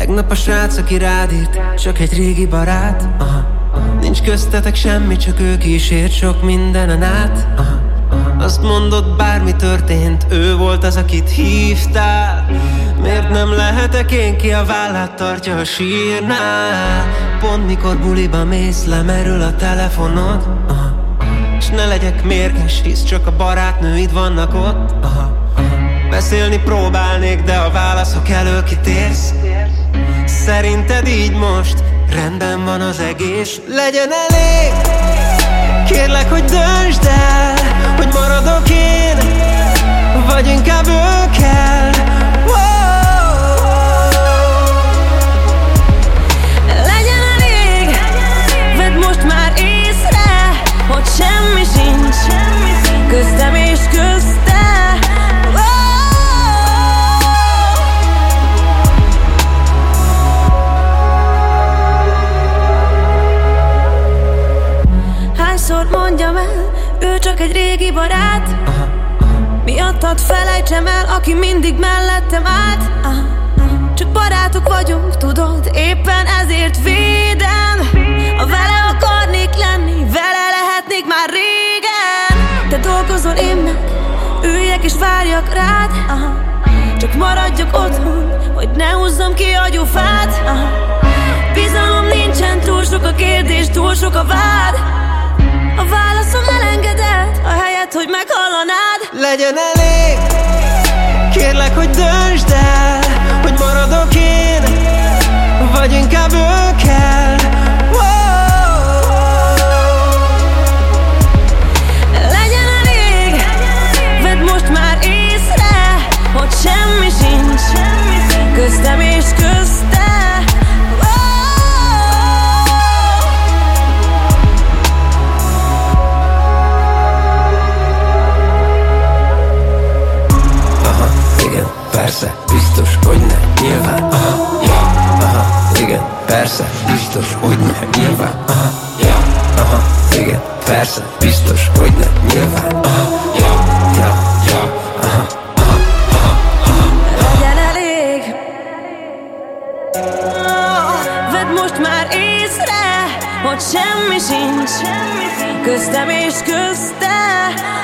Tegnap a srác, aki rád írt, csak egy régi barát. Nincs köztetek semmi, csak ő kísért sok mindenen át. Azt mondod, bármi történt, ő volt az, akit hívtál. Miért nem lehetek én, ki a vállát tartja, ha sírnál? Pont mikor buliba mész, lemerül a telefonod. S ne legyek mérges, hisz csak a barátnőid vannak ott. Beszélni próbálnék, de a válaszok elől kitérsz. Szerinted így most rendben van az egész? Legyen elég, kérlek, hogy döntsd el, hogy maradok én, vagy inkább ő kell. Legyen elég, vedd most már észre, hogy semmi sincs köztem és közte. Hányszor mondjam el, ő csak egy régi barát. Miattad felejtsem el, aki mindig mellettem állt. Csak barátok vagyunk, tudod, éppen ezért védem. Ha vele akarnék lenni, vele lehetnék már régen. Te dolgozol, én meg üljek és várjak rád. Csak maradjak otthon, hogy ne húzzam ki a gyufát. Bizalom nincsen, túl sok a kérdés, túl sok a vád. A válaszom elengedett, ahelyett, hogy meghallanád. Legyen elég, kérlek, hogy döntsd el, hogy maradok én, vagy inkább ő kell. Legyen elég, vedd most már észre, hogy semmi sincs köztem és közte. Persze, biztos, hogy ne, nyilván. Igen, persze, biztos, hogy ne, nyilván. Igen, persze, biztos, hogy ne, nyilván. Legyen elég, vedd most már észre, hogy semmi sincs köztem és közte.